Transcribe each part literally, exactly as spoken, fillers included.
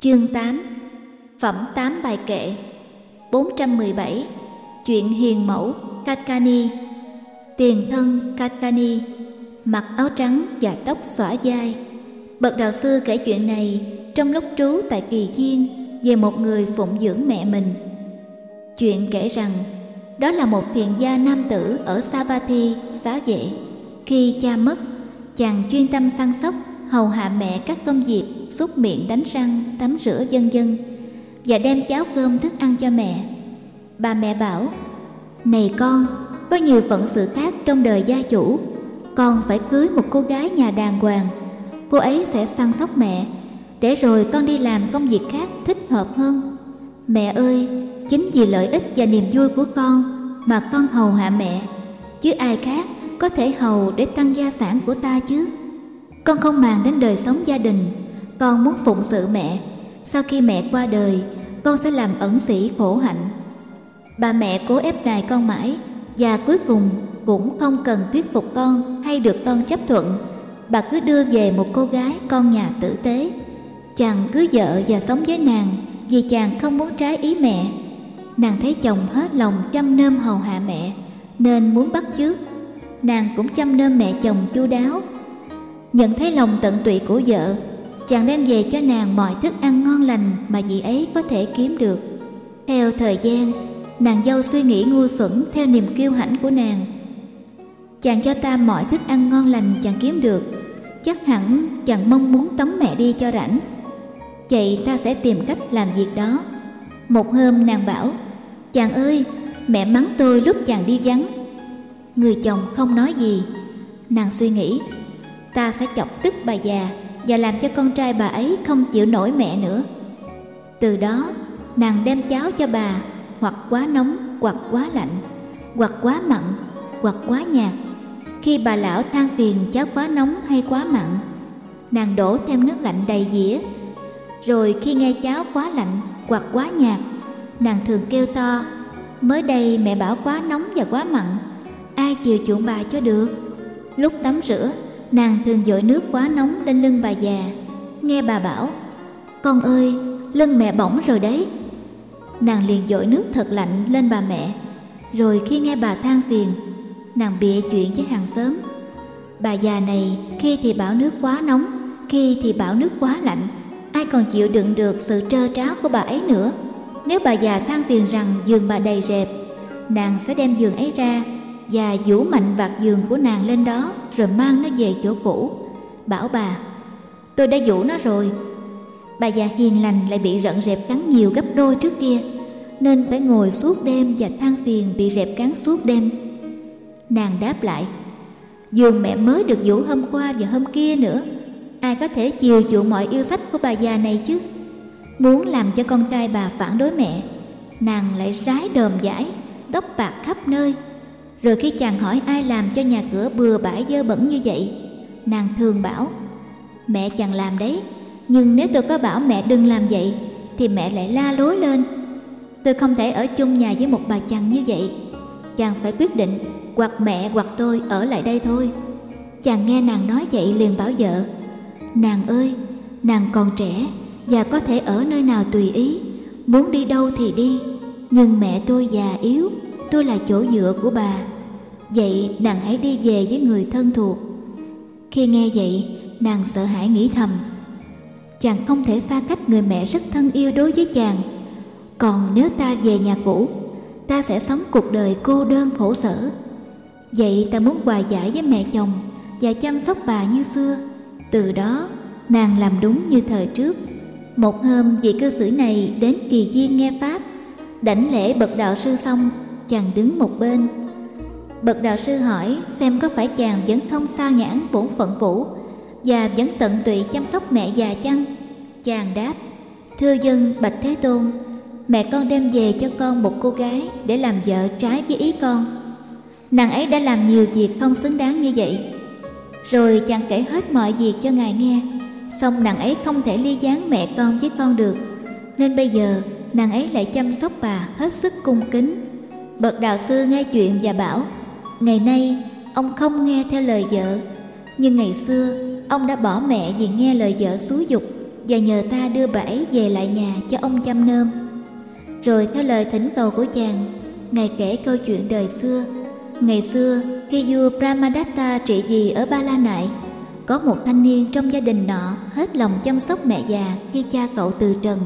Chương tám. Phẩm tám bài kệ. Bốn trăm mười bảy. Chuyện hiền mẫu Kakani. Tiền thân Kakani, mặc áo trắng và tóc xõa vai. Bậc đạo sư kể chuyện này trong lúc trú tại Kỳ Viên về một người phụng dưỡng mẹ mình. Chuyện kể rằng đó là một thiền gia nam tử ở Savatthi, xá vệ. Khi cha mất, chàng chuyên tâm săn sóc, hầu hạ mẹ các công việc súc miệng, đánh răng, tắm rửa vân vân, và đem cháo cơm thức ăn cho mẹ. Bà mẹ bảo: "Này con, có nhiều phận sự khác trong đời gia chủ, con phải cưới một cô gái nhà đàng hoàng. Cô ấy sẽ săn sóc mẹ, để rồi con đi làm công việc khác thích hợp hơn. Mẹ ơi, chính vì lợi ích và niềm vui của con mà con hầu hạ mẹ, chứ ai khác có thể hầu để tăng gia sản của ta chứ? Con không màng đến đời sống gia đình, con muốn phụng sự mẹ. Sau khi mẹ qua đời, con sẽ làm ẩn sĩ khổ hạnh." Bà mẹ cố ép nài con mãi, và cuối cùng cũng không cần thuyết phục con hay được con chấp thuận. Bà cứ đưa về một cô gái con nhà tử tế. Chàng cưới vợ và sống với nàng vì chàng không muốn trái ý mẹ. Nàng thấy chồng hết lòng chăm nom hầu hạ mẹ nên muốn bắt chước. Nàng cũng chăm nom mẹ chồng chu đáo. Nhận thấy lòng tận tụy của vợ, chàng đem về cho nàng mọi thức ăn ngon lành mà chị ấy có thể kiếm được. Theo thời gian, nàng dâu suy nghĩ ngu xuẩn theo niềm kiêu hãnh của nàng. Chàng cho ta mọi thức ăn ngon lành chàng kiếm được, chắc hẳn chàng mong muốn tống mẹ đi cho rảnh. Vậy ta sẽ tìm cách làm việc đó. Một hôm nàng bảo: "Chàng ơi, mẹ mắng tôi lúc chàng đi vắng." Người chồng không nói gì. Nàng suy nghĩ: ta sẽ chọc tức bà già và làm cho con trai bà ấy không chịu nổi mẹ nữa. Từ đó nàng đem cháo cho bà, hoặc quá nóng, hoặc quá lạnh, hoặc quá mặn, hoặc quá nhạt. Khi bà lão than phiền cháo quá nóng hay quá mặn, nàng đổ thêm nước lạnh đầy dĩa. Rồi khi nghe cháo quá lạnh hoặc quá nhạt, nàng thường kêu to: "Mới đây mẹ bảo quá nóng và quá mặn, ai chiều chuộng bà cho được." Lúc tắm rửa, nàng thường dội nước quá nóng lên lưng bà già. Nghe bà bảo: "Con ơi, lưng mẹ bỏng rồi đấy." Nàng liền dội nước thật lạnh lên bà mẹ. Rồi khi nghe bà than phiền, nàng bịa chuyện với hàng xóm. Bà già này khi thì bảo nước quá nóng, khi thì bảo nước quá lạnh, ai còn chịu đựng được sự trơ tráo của bà ấy nữa. Nếu bà già than phiền rằng giường bà đầy rệp, nàng sẽ đem giường ấy ra và vũ mạnh vạt giường của nàng lên đó, rồi mang nó về chỗ cũ. Bảo bà: "Tôi đã vũ nó rồi." Bà già hiền lành lại bị rận rệp cắn nhiều gấp đôi trước kia, nên phải ngồi suốt đêm và than phiền bị rệp cắn suốt đêm. Nàng đáp lại: "Giường mẹ mới được vũ hôm qua và hôm kia nữa, ai có thể chiều chuộng mọi yêu sách của bà già này chứ?" Muốn làm cho con trai bà phản đối mẹ, nàng lại rái đờm dãi, tóc bạc khắp nơi. Rồi khi chàng hỏi ai làm cho nhà cửa bừa bãi dơ bẩn như vậy, nàng thường bảo: "Mẹ chàng làm đấy, nhưng nếu tôi có bảo mẹ đừng làm vậy thì mẹ lại la lối lên. Tôi không thể ở chung nhà với một bà chằn như vậy. Chàng phải quyết định, hoặc mẹ hoặc tôi ở lại đây thôi." Chàng nghe nàng nói vậy liền bảo vợ: "Nàng ơi, nàng còn trẻ và có thể ở nơi nào tùy ý, muốn đi đâu thì đi. Nhưng mẹ tôi già yếu, tôi là chỗ dựa của bà. Vậy nàng hãy đi về với người thân thuộc." Khi nghe vậy, nàng sợ hãi nghĩ thầm: chàng không thể xa cách người mẹ rất thân yêu đối với chàng. Còn nếu ta về nhà cũ, ta sẽ sống cuộc đời cô đơn khổ sở. Vậy ta muốn hòa giải với mẹ chồng và chăm sóc bà như xưa. Từ đó nàng làm đúng như thời trước. Một hôm, vị cư sĩ này đến Kỳ Viên nghe pháp. Đảnh lễ bậc đạo sư xong, chàng đứng một bên. Bậc đạo sư hỏi xem có phải chàng vẫn không sao nhãng bổn phận cũ và vẫn tận tụy chăm sóc mẹ già chăng? Chàng đáp: "Thưa dân bạch Thế Tôn, mẹ con đem về cho con một cô gái để làm vợ trái với ý con. Nàng ấy đã làm nhiều việc không xứng đáng như vậy." Rồi chàng kể hết mọi việc cho ngài nghe. Xong nàng ấy không thể ly gián mẹ con với con được, nên bây giờ nàng ấy lại chăm sóc bà hết sức cung kính. Bậc đạo sư nghe chuyện và bảo: "Ngày nay ông không nghe theo lời vợ, nhưng ngày xưa ông đã bỏ mẹ vì nghe lời vợ xúi giục. và nhờ ta đưa bà ấy về lại nhà cho ông chăm nom. Rồi theo lời thỉnh cầu của chàng, ngài kể câu chuyện đời xưa. Ngày xưa, khi vua Brahmadatta trị vì ở Ba La Nại, có một thanh niên trong gia đình nọ hết lòng chăm sóc mẹ già khi cha cậu từ trần.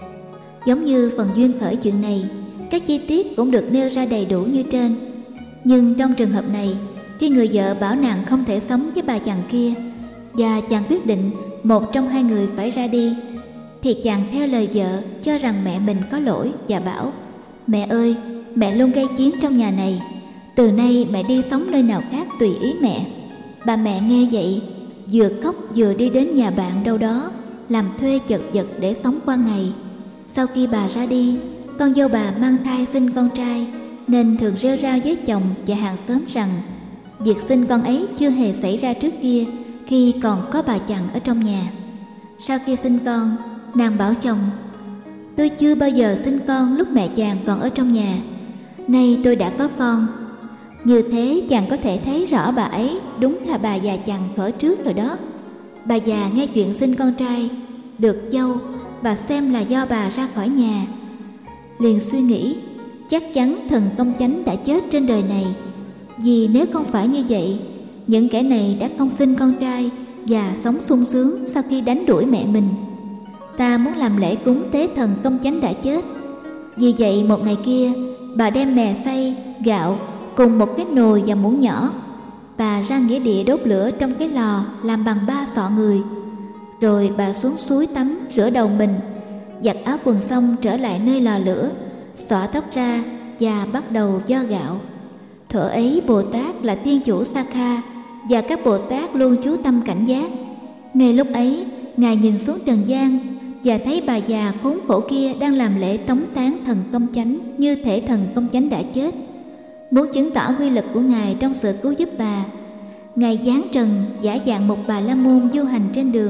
Giống như phần duyên khởi chuyện này, các chi tiết cũng được nêu ra đầy đủ như trên. Nhưng trong trường hợp này, khi người vợ bảo nàng không thể sống với bà chàng kia và chàng quyết định một trong hai người phải ra đi, thì chàng theo lời vợ cho rằng mẹ mình có lỗi và bảo: mẹ ơi, mẹ luôn gây chiến trong nhà này, từ nay mẹ đi sống nơi nào khác tùy ý mẹ. Bà mẹ nghe vậy, vừa khóc vừa đi đến nhà bạn đâu đó làm thuê chật vật để sống qua ngày. Sau khi bà ra đi, con dâu bà mang thai sinh con trai, nên thường rêu rao với chồng và hàng xóm rằng việc sinh con ấy chưa hề xảy ra trước kia khi còn có bà chằn ở trong nhà. Sau khi sinh con, nàng bảo chồng: tôi chưa bao giờ sinh con lúc mẹ chàng còn ở trong nhà, nay tôi đã có con. Như thế chàng có thể thấy rõ bà ấy đúng là bà già chằn thuở trước rồi đó. Bà già nghe chuyện sinh con trai được dâu, bà xem là do bà ra khỏi nhà, liền suy nghĩ chắc chắn thần công chánh đã chết trên đời này, vì nếu không phải như vậy, những kẻ này đã không sinh con trai và sống sung sướng sau khi đánh đuổi mẹ mình. Ta muốn làm lễ cúng tế thần công chánh đã chết. Vì vậy một ngày kia, bà đem mè xay, gạo cùng một cái nồi và muỗng nhỏ, bà ra nghĩa địa đốt lửa trong cái lò làm bằng ba sọ người. Rồi bà xuống suối tắm rửa đầu mình, giặt áo quần xong trở lại nơi lò lửa, xõa tóc ra và bắt đầu vo gạo. Thuở ấy Bồ Tát là Thiên Chủ Sakha và các Bồ Tát luôn chú tâm cảnh giác. Ngay lúc ấy, ngài nhìn xuống trần gian và thấy bà già khốn khổ kia đang làm lễ tống tán thần công chánh như thể thần công chánh đã chết. Muốn chứng tỏ quy lực của ngài trong sự cứu giúp bà, ngài giáng trần giả dạng một bà la môn du hành trên đường.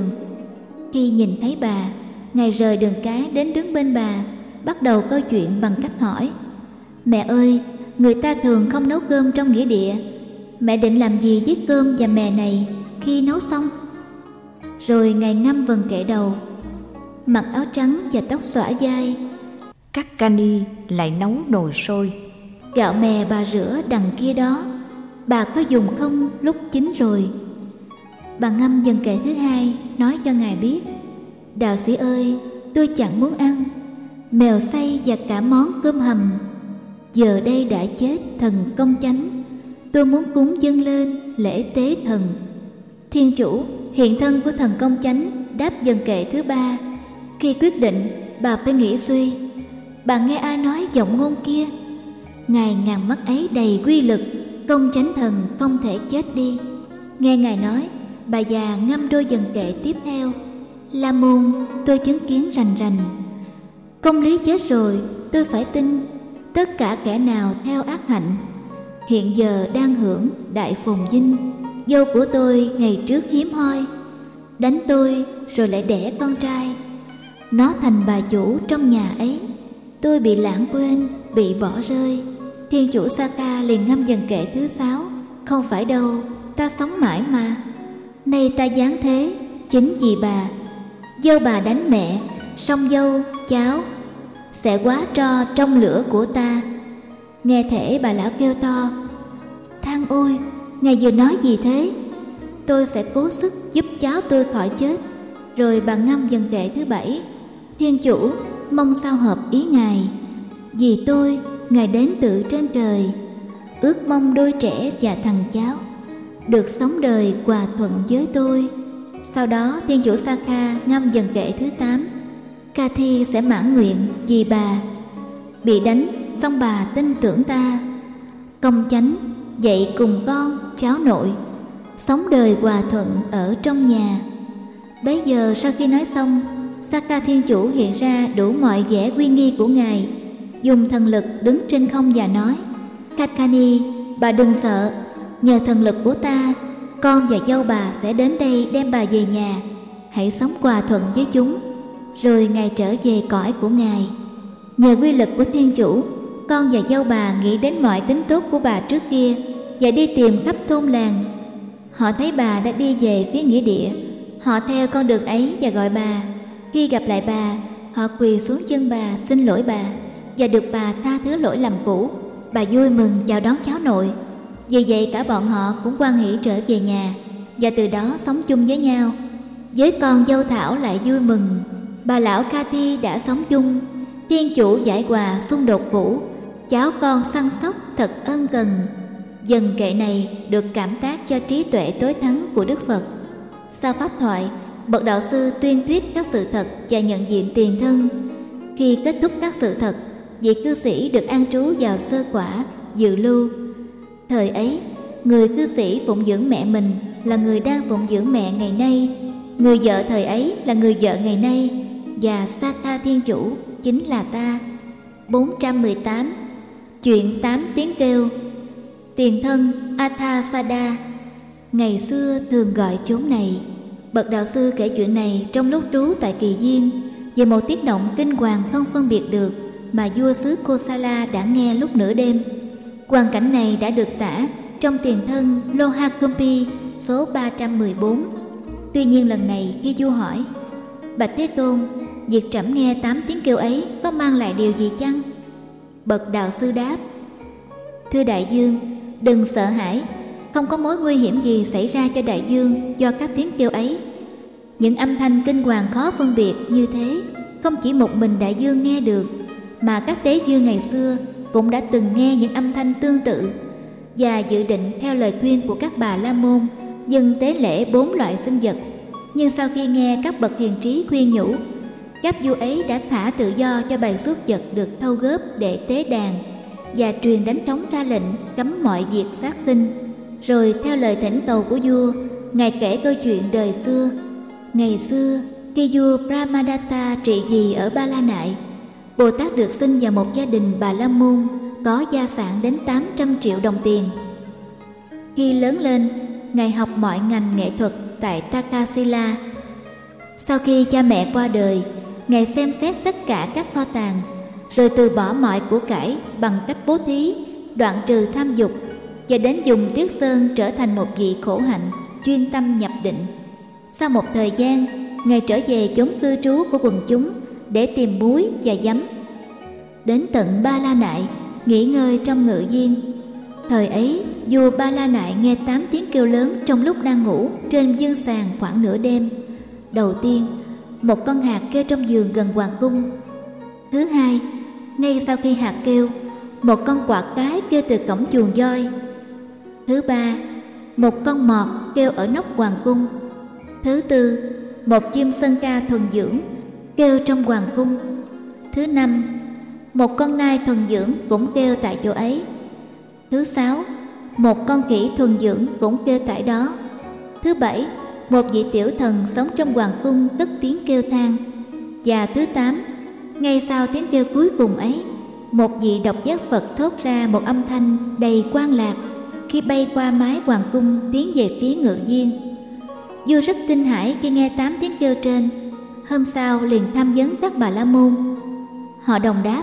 Khi nhìn thấy bà, ngài rời đường cái đến đứng bên bà, bắt đầu câu chuyện bằng cách hỏi: mẹ ơi, người ta thường không nấu cơm trong nghĩa địa, mẹ định làm gì với cơm và mè này khi nấu xong? Rồi ngài ngâm vần kệ đầu, mặc áo trắng và tóc xõa vai. Kakkani lại nấu nồi sôi. Gạo mè bà rửa đằng kia đó, bà có dùng không lúc chín rồi? Bà ngâm vần kệ thứ hai, nói cho ngài biết: đạo sĩ ơi, tôi chẳng muốn ăn mèo xay và cả món cơm hầm. Giờ đây đã chết thần công chánh, tôi muốn cúng dâng lên lễ tế thần. Thiên Chủ, hiện thân của thần công chánh, đáp vần kệ thứ ba. Khi quyết định, bà phải nghĩ suy. Bà nghe ai nói giọng ngôn kia? Ngài ngàn mắt ấy đầy quy lực, công chánh thần không thể chết đi. Nghe ngài nói, bà già ngâm đôi vần kệ tiếp theo: La môn, tôi chứng kiến rành rành, công lý chết rồi, tôi phải tin. Tất cả kẻ nào theo ác hạnh, hiện giờ đang hưởng đại phồn vinh. Dâu của tôi ngày trước hiếm hoi, đánh tôi rồi lại đẻ con trai, nó thành bà chủ trong nhà ấy. Tôi bị lãng quên, bị bỏ rơi. Thiên Chủ Sakha liền ngâm vần kệ thứ sáu: không phải đâu, ta sống mãi mà. Nay ta giáng thế chính vì bà. Dâu bà đánh mẹ, song dâu, cháu sẽ quá tro trong lửa của ta. Nghe thể bà lão kêu to: than ôi, ngài vừa nói gì thế? Tôi sẽ cố sức giúp cháu tôi khỏi chết. Rồi bà ngâm vần kệ thứ bảy: Thiên Chủ, mong sao hợp ý ngài. Vì tôi, ngài đến từ trên trời, ước mong đôi trẻ và thằng cháu được sống đời hòa thuận với tôi. Sau đó Thiên Chủ Sakha ngâm vần kệ thứ tám: Kathi sẽ mãn nguyện vì bà. Bị đánh xong bà tin tưởng ta, công chánh dạy cùng con cháu nội sống đời hòa thuận ở trong nhà. Bấy giờ sau khi nói xong, Sakha Thiên Chủ hiện ra đủ mọi vẻ uy nghi của ngài, dùng thần lực đứng trên không và nói: Kakkani, bà đừng sợ, nhờ thần lực của ta, con và dâu bà sẽ đến đây đem bà về nhà. Hãy sống hòa thuận với chúng. Rồi ngài trở về cõi của ngài. Nhờ quy lực của Thiên Chủ, con và dâu bà nghĩ đến mọi tính tốt của bà trước kia và đi tìm khắp thôn làng. Họ thấy bà đã đi về phía nghĩa địa, họ theo con đường ấy và gọi bà: Khi gặp lại bà, họ quỳ xuống chân bà xin lỗi bà và được bà tha thứ lỗi lầm cũ. Bà vui mừng chào đón cháu nội. Vì vậy cả bọn họ cũng hoan hỉ trở về nhà và từ đó sống chung với nhau. Với con dâu Thảo lại vui mừng. Bà lão Cathy đã sống chung. Thiên chủ giải hòa xung đột cũ. Cháu con săn sóc thật ân cần. Dần kệ này được cảm tác cho trí tuệ tối thắng của Đức Phật. Sau pháp thoại, bậc đạo sư tuyên thuyết các sự thật và nhận diện tiền thân. Khi kết thúc các sự thật, vị cư sĩ được an trú vào sơ quả, dự lưu. Thời ấy, người cư sĩ phụng dưỡng mẹ mình là người đang phụng dưỡng mẹ ngày nay. Người vợ thời ấy là người vợ ngày nay. Và Sakha Thiên Chủ chính là ta. bốn trăm mười tám. Chuyện tám tiếng kêu. Tiền thân Athasada ngày xưa thường gọi chốn này. Bậc đạo sư kể chuyện này trong lúc trú tại Kỳ Viên về một tiết động kinh hoàng không phân biệt được mà vua xứ Kosala đã nghe lúc nửa đêm. Hoàn cảnh này đã được tả trong tiền thân Lohakumpi số ba trăm mười bốn. Tuy nhiên lần này khi vua hỏi: Bạch Thế Tôn, việc trẫm nghe tám tiếng kêu ấy có mang lại điều gì chăng? Bậc đạo sư đáp: Thưa đại vương, đừng sợ hãi, không có mối nguy hiểm gì xảy ra cho đại vương do các tiếng kêu ấy. Những âm thanh kinh hoàng khó phân biệt như thế không chỉ một mình đại vương nghe được, mà các đế vương ngày xưa cũng đã từng nghe những âm thanh tương tự và dự định theo lời khuyên của các bà la môn dâng tế lễ bốn loại sinh vật. Nhưng sau khi nghe các bậc hiền trí khuyên nhủ, các vua ấy đã thả tự do cho bầy súc vật được thâu góp để tế đàn và truyền đánh trống ra lệnh cấm mọi việc sát sinh. Rồi theo lời thỉnh cầu của vua, ngài kể câu chuyện đời xưa. Ngày xưa, khi vua Brahmadatta trị vì ở Ba La Nại, Bồ Tát được sinh vào một gia đình bà la môn có gia sản đến tám trăm triệu đồng tiền. Khi lớn lên, ngài học mọi ngành nghệ thuật tại Takasila. Sau khi cha mẹ qua đời, ngài xem xét tất cả các kho tàng, rồi từ bỏ mọi của cải bằng cách bố thí, đoạn trừ tham dục, và đến dùng tuyết sơn trở thành một vị khổ hạnh, chuyên tâm nhập định. Sau một thời gian, ngài trở về chốn cư trú của quần chúng để tìm muối và giấm. Đến tận Ba La Nại, nghỉ ngơi trong ngự viên. Thời ấy, vua Ba La Nại nghe tám tiếng kêu lớn trong lúc đang ngủ trên dương sàn khoảng nửa đêm. Đầu tiên, một con hạt kêu trong giường gần hoàng cung. Thứ hai, ngay sau khi hạt kêu, một con quạ cái kêu từ cổng chuồng voi. Thứ ba, một con mọt kêu ở nóc hoàng cung. Thứ tư, một chim sơn ca thuần dưỡng kêu trong hoàng cung. Thứ năm, một con nai thuần dưỡng cũng kêu tại chỗ ấy. Thứ sáu, một con khỉ thuần dưỡng cũng kêu tại đó. Thứ bảy, một vị tiểu thần sống trong hoàng cung cất tiếng kêu than. Và thứ tám, ngay sau tiếng kêu cuối cùng ấy, một vị độc giác Phật thốt ra một âm thanh đầy quan lạc khi bay qua mái hoàng cung tiến về phía ngự viên. Vua rất kinh hãi khi nghe tám tiếng kêu trên. Hôm sau liền tham vấn các bà la môn. Họ đồng đáp: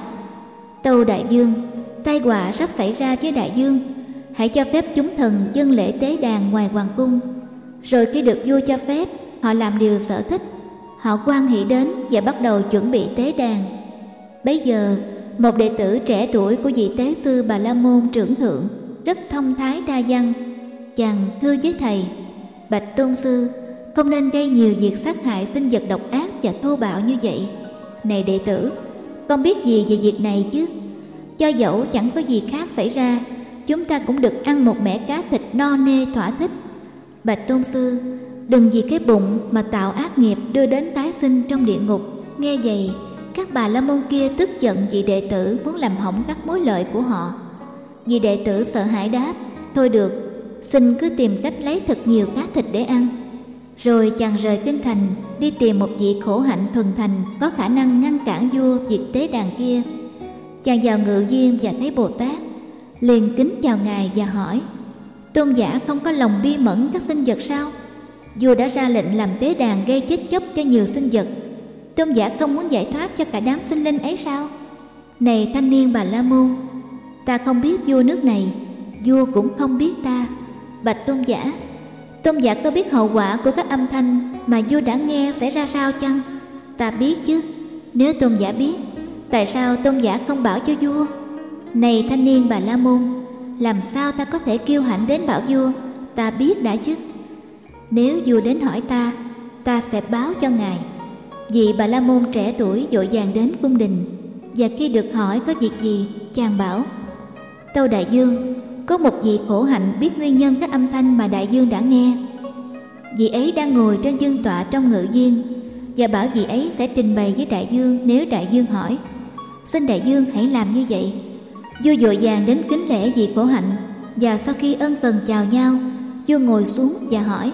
Tâu đại vương, tai họa sắp xảy ra với đại vương, hãy cho phép chúng thần dâng lễ tế đàn ngoài hoàng cung. Rồi khi được vua cho phép, họ làm điều sở thích. Họ hoan hỷ đến và bắt đầu chuẩn bị tế đàn. Bấy giờ, một đệ tử trẻ tuổi của vị tế sư Bà La Môn trưởng thượng, rất thông thái đa văn, chàng thưa với thầy: Bạch tôn sư, không nên gây nhiều việc sát hại sinh vật độc ác và thô bạo như vậy. Này đệ tử, con biết gì về việc này chứ? Cho dẫu chẳng có gì khác xảy ra, chúng ta cũng được ăn một mẻ cá thịt no nê thỏa thích. Bạch tôn sư, đừng vì cái bụng mà tạo ác nghiệp đưa đến tái sinh trong địa ngục. Nghe vậy, các bà la môn kia tức giận vì đệ tử muốn làm hỏng các mối lợi của họ. Vì đệ tử sợ hãi đáp: Thôi được, xin cứ tìm cách lấy thật nhiều cá thịt để ăn. Rồi chàng rời kinh thành, đi tìm một vị khổ hạnh thuần thành có khả năng ngăn cản vua việc tế đàn kia. Chàng vào ngự viên và thấy Bồ Tát, liền kính chào ngài và hỏi: Tôn giả không có lòng bi mẫn các sinh vật sao? Vua đã ra lệnh làm tế đàn gây chết chóc cho nhiều sinh vật, tôn giả không muốn giải thoát cho cả đám sinh linh ấy sao? Này thanh niên Bà La Môn, ta không biết vua nước này, vua cũng không biết ta. Bạch tôn giả, tôn giả có biết hậu quả của các âm thanh mà vua đã nghe sẽ ra sao chăng? Ta biết chứ. Nếu tôn giả biết, tại sao tôn giả không bảo cho vua? Này thanh niên Bà La Môn, làm sao ta có thể kiêu hãnh đến bảo vua ta biết đã chứ? Nếu vua đến hỏi ta, ta sẽ báo cho ngài. Vị Bà La Môn trẻ tuổi vội vàng đến cung đình, và khi được hỏi có việc gì, chàng bảo: Tâu đại vương, có một vị khổ hạnh biết nguyên nhân các âm thanh mà đại vương đã nghe. Vị ấy đang ngồi trên vương tọa trong ngự viên, và bảo vị ấy sẽ trình bày với đại vương nếu đại vương hỏi. Xin đại vương hãy làm như vậy. Vua vội vàng đến kính lễ vị khổ hạnh, và sau khi ân cần chào nhau, vua ngồi xuống và hỏi: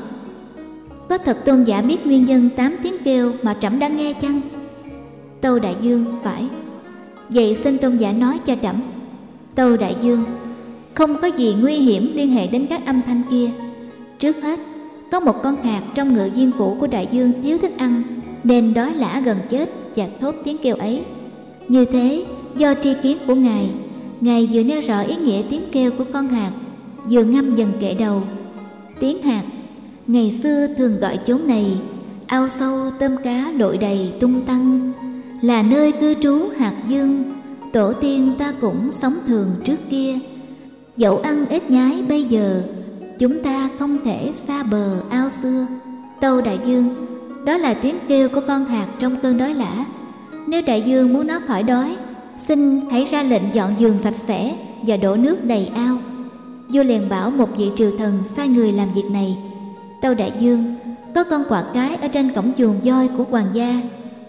Có thật tôn giả biết nguyên nhân tám tiếng kêu mà trẫm đã nghe chăng? Tâu đại vương: Phải. Vậy xin tôn giả nói cho trẫm. Tâu đại vương: Không có gì nguy hiểm liên hệ đến các âm thanh kia. Trước hết, có một con hạt trong ngự viên cũ của đại vương thiếu thức ăn, nên đói lả gần chết và thốt tiếng kêu ấy. Như thế, do tri kiến của ngài, ngài vừa nêu rõ ý nghĩa tiếng kêu của con hạt, vừa ngâm dần kệ đầu. Tiếng hạt, ngày xưa thường gọi chốn này ao sâu tôm cá lội đầy tung tăng, là nơi cư trú hạt dương, tổ tiên ta cũng sống thường trước kia. Dẫu ăn ếch nhái bây giờ, chúng ta không thể xa bờ ao xưa. Tâu đại vương, đó là tiếng kêu của con hạt trong cơn đói lả. Nếu đại vương muốn nó khỏi đói, xin hãy ra lệnh dọn giường sạch sẽ và đổ nước đầy ao. Vua liền bảo một vị triều thần sai người làm việc này. Tâu đại vương, có con quạ cái ở trên cổng chuồng voi của hoàng gia.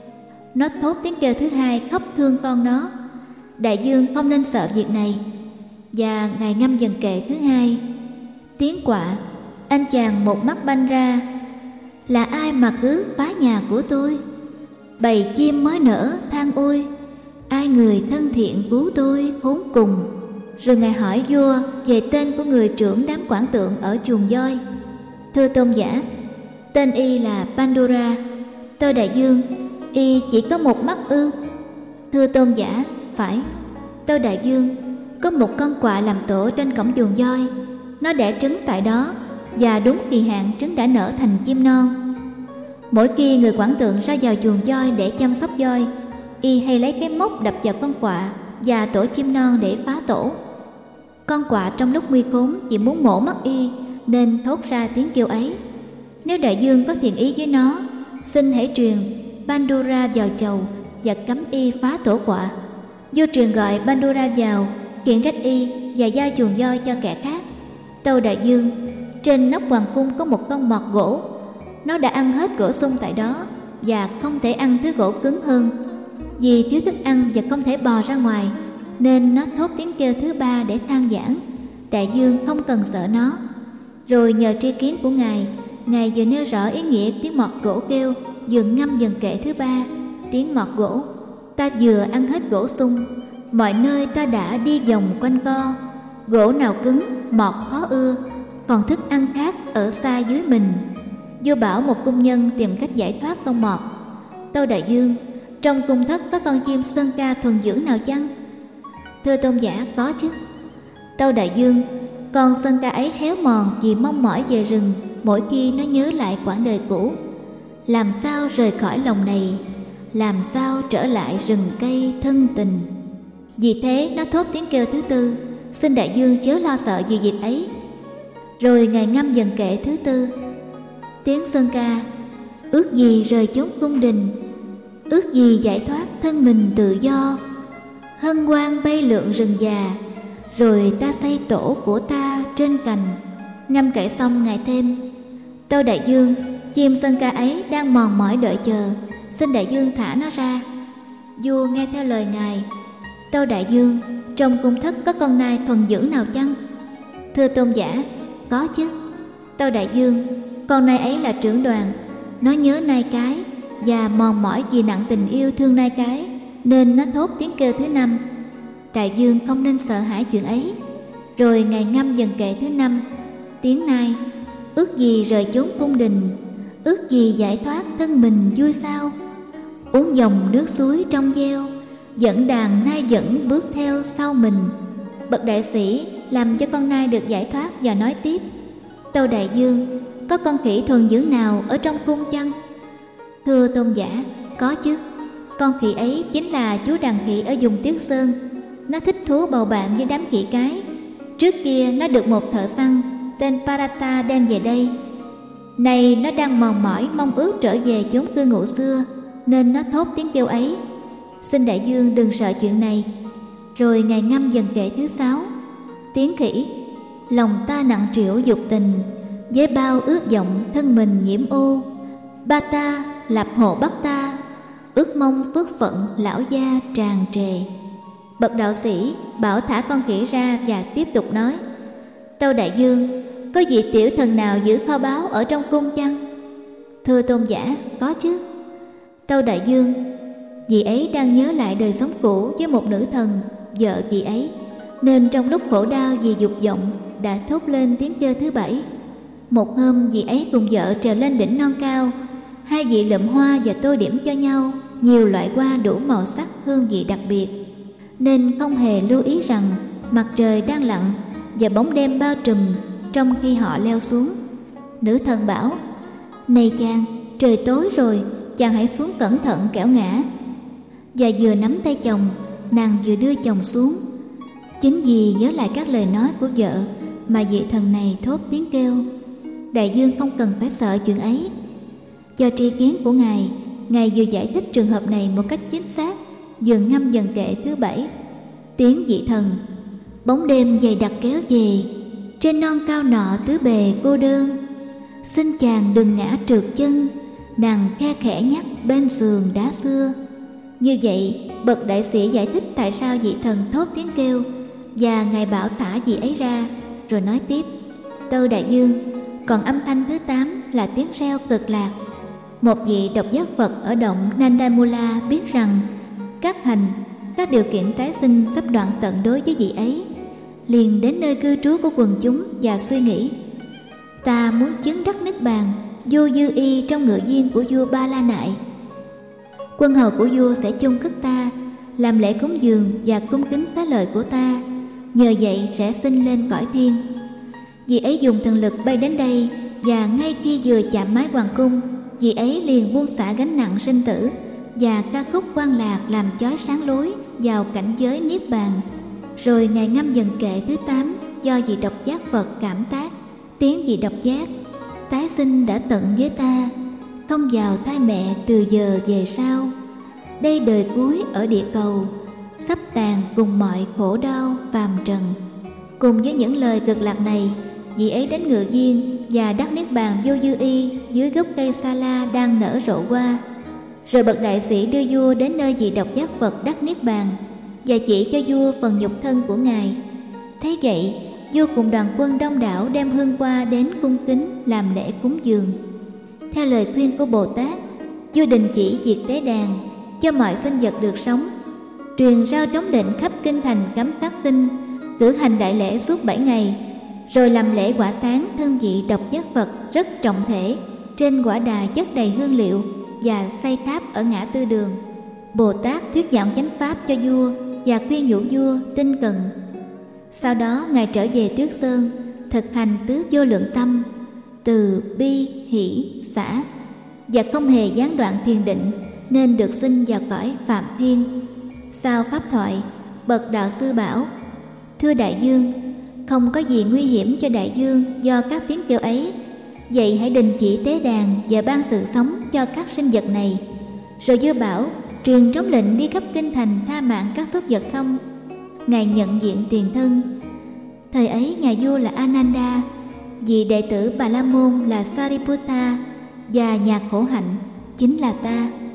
Nó thốt tiếng kêu thứ hai khóc thương con nó. Đại vương không nên sợ việc này. Và ngài ngâm dần kệ thứ hai. Tiếng quạ: Anh chàng một mắt banh ra, là ai mà cứ phá nhà của tôi? Bầy chim mới nở than ôi, ai người thân thiện cứu tôi khốn cùng? Rồi ngài hỏi vua về tên của người trưởng đám quản tượng ở chuồng voi. Thưa tôn giả, tên y là Pandora. Tâu đại vương, y chỉ có một mắt ư? Thưa tôn giả, phải. Tâu đại vương, có một con quạ làm tổ trên cổng chuồng voi. Nó đẻ trứng tại đó, và đúng kỳ hạn trứng đã nở thành chim non. Mỗi khi người quản tượng ra vào chuồng voi để chăm sóc voi, y hay lấy cái móc đập vào con quạ và tổ chim non để phá tổ. Con quạ trong lúc nguy khốn chỉ muốn mổ mắt y, nên thốt ra tiếng kêu ấy. Nếu đại vương có thiện ý với nó, xin hãy truyền Pandora vào chầu và cấm y phá tổ quạ. Vua truyền gọi Pandora vào, khiển trách y và giao chuồng voi cho kẻ khác. Tâu đại vương, trên nóc hoàng cung có một con mọt gỗ. Nó đã ăn hết gỗ sung tại đó và không thể ăn thứ gỗ cứng hơn. Vì thiếu thức ăn và không thể bò ra ngoài, nên nó thốt tiếng kêu thứ ba để than vãn. Đại vương không cần sợ nó. Rồi nhờ tri kiến của ngài, ngài vừa nêu rõ ý nghĩa tiếng mọt gỗ kêu, vừa ngâm dần kệ thứ ba. Tiếng mọt gỗ: Ta vừa ăn hết gỗ sung, mọi nơi ta đã đi vòng quanh co. Gỗ nào cứng, mọt khó ưa, còn thức ăn khác ở xa dưới mình. Vua bảo một cung nhân tìm cách giải thoát con mọt. Tâu đại vương, trong cung thất có con chim sơn ca thuần dưỡng nào chăng? Thưa tôn giả, có chứ. Tâu đại vương, con sơn ca ấy héo mòn vì mong mỏi về rừng mỗi khi nó nhớ lại quãng đời cũ. Làm sao rời khỏi lòng này, làm sao trở lại rừng cây thân tình? Vì thế nó thốt tiếng kêu thứ tư. Xin đại vương chớ lo sợ vì việc ấy. Rồi ngài ngâm dần kệ thứ tư. Tiếng sơn ca: Ước gì rời chốn cung đình, ước gì giải thoát thân mình tự do. Hân hoan bay lượn rừng già, rồi ta xây tổ của ta trên cành. Ngâm kệ xong ngài thêm: Tâu đại vương, chim sơn ca ấy đang mòn mỏi đợi chờ, xin đại vương thả nó ra. Vua nghe theo lời ngài. Tâu đại vương, trong cung thất có con nai thuần dưỡng nào chăng? Thưa tôn giả, có chứ. Tâu đại vương, con nai ấy là trưởng đoàn. Nó nhớ nai cái và mòn mỏi vì nặng tình yêu thương nai cái, nên nó thốt tiếng kêu thứ năm. Đại vương không nên sợ hãi chuyện ấy. Rồi ngài ngâm dần kệ thứ năm. Tiếng nai: Ước gì rời chốn cung đình, ước gì giải thoát thân mình vui sao. Uống dòng nước suối trong veo, dẫn đàn nai dẫn bước theo sau mình. Bậc đại sĩ làm cho con nai được giải thoát và nói tiếp: Tâu đại vương, có con khỉ thuần dưỡng nào ở trong cung chăng? Thưa tôn giả, Có chứ, con khỉ ấy chính là chú đàn khỉ ở vùng Tuyết Sơn. Nó thích thú bầu bạn với đám khỉ cái. Trước kia nó được một thợ săn tên Parata đem về đây. Này nó đang mòn mỏi mong ước trở về chốn cư ngụ xưa, nên nó thốt tiếng kêu ấy. Xin đại dương đừng sợ chuyện này. Rồi ngài ngâm dần kệ thứ sáu. Tiếng khỉ: lòng ta nặng trĩu dục tình, với bao ước vọng thân mình nhiễm ô. Ba ta lập hộ bắt ta, ước mong phước phận lão gia tràn trề. Bậc đạo sĩ bảo thả con khỉ ra và tiếp tục nói: Tâu đại dương, có vị tiểu thần nào giữ kho báu ở trong cung chăng? Thưa tôn giả, có chứ. Tâu đại dương, vị ấy đang nhớ lại đời sống cũ với một nữ thần, vợ vị ấy, nên trong lúc khổ đau vì dục vọng đã thốt lên tiếng kêu thứ bảy. Một hôm vị ấy cùng vợ trèo lên đỉnh non cao. Hai vị lượm hoa và tô điểm cho nhau nhiều loại hoa đủ màu sắc hương vị đặc biệt, nên không hề lưu ý rằng mặt trời đang lặn và bóng đêm bao trùm trong khi họ leo xuống. Nữ thần bảo: Này chàng, trời tối rồi, chàng hãy xuống cẩn thận kẻo ngã. Và vừa nắm tay chồng, nàng vừa đưa chồng xuống. Chính vì nhớ lại các lời nói của vợ mà vị thần này thốt tiếng kêu. Đại dương không cần phải sợ chuyện ấy. Do tri kiến của ngài, ngài vừa giải thích trường hợp này một cách chính xác, vừa ngâm dần kệ thứ bảy. Tiếng vị thần: Bóng đêm dày đặc kéo về, trên non cao nọ tứ bề cô đơn. Xin chàng đừng ngã trượt chân, nàng khe khẽ nhắc bên sườn đá xưa. Như vậy, bậc đại sĩ giải thích tại sao vị thần thốt tiếng kêu, và ngài bảo thả vị ấy ra, rồi nói tiếp: Tâu đại dương, còn âm thanh thứ tám là tiếng reo cực lạc. Một vị độc giác Phật ở động Nandamula biết rằng các hành, các điều kiện tái sinh sắp đoạn tận đối với vị ấy, liền đến nơi cư trú của quần chúng và suy nghĩ: Ta muốn chứng đắc niết bàn vô dư y trong ngựa viên của vua Ba La Nại. Quân hầu của vua sẽ chôn cất ta, làm lễ cúng dường và cung kính xá lợi của ta, nhờ vậy sẽ sinh lên cõi thiên. Vị ấy dùng thần lực bay đến đây, và ngay khi vừa chạm mái hoàng cung, vị ấy liền buông xả gánh nặng sinh tử và ca khúc quan lạc làm chói sáng lối vào cảnh giới niết bàn. Rồi ngài ngâm dần kệ thứ tám do vị độc giác Phật cảm tác. Tiếng vị độc giác: Tái sinh đã tận với ta, không vào thai mẹ từ giờ về sau. Đây đời cuối ở địa cầu, sắp tàn cùng mọi khổ đau phàm trần. Cùng với những lời cực lạc này, vị ấy đến ngựa viên và đắc niết bàn vô dư y dưới gốc cây sa la đang nở rộ hoa. Rồi bậc đại sĩ đưa vua đến nơi vị độc giác Phật đắc niết bàn và chỉ cho vua phần nhục thân của ngài. Thấy vậy, vua cùng đoàn quân đông đảo đem hương hoa đến cung kính làm lễ cúng dường. Theo lời khuyên của Bồ Tát, vua đình chỉ việc tế đàn cho mọi sinh vật được sống, truyền rao trống lệnh khắp kinh thành cấm tắc tinh, cử hành đại lễ suốt bảy ngày, rồi làm lễ quả táng thân vị độc giác Phật rất trọng thể trên quả đà chất đầy hương liệu và xây tháp ở ngã tư đường. Bồ Tát thuyết giảng chánh pháp cho vua và khuyên nhủ vua tinh cần. Sau đó ngài trở về Tuyết Sơn, thực hành tứ vô lượng tâm, từ bi hỷ xả, và không hề gián đoạn thiền định, nên được sinh vào cõi Phạm Thiên. Sau pháp thoại, bậc đạo sư bảo: Thưa đại dương, không có gì nguy hiểm cho đại dương do các tiếng kêu ấy. Vậy hãy đình chỉ tế đàn và ban sự sống cho các sinh vật này. Rồi vua bảo truyền trống lệnh đi khắp kinh thành tha mạng các súc vật xong, ngài nhận diện tiền thân. Thời ấy nhà vua là Ananda, vị đệ tử Bà La Môn là Sariputta, và nhà khổ hạnh chính là ta.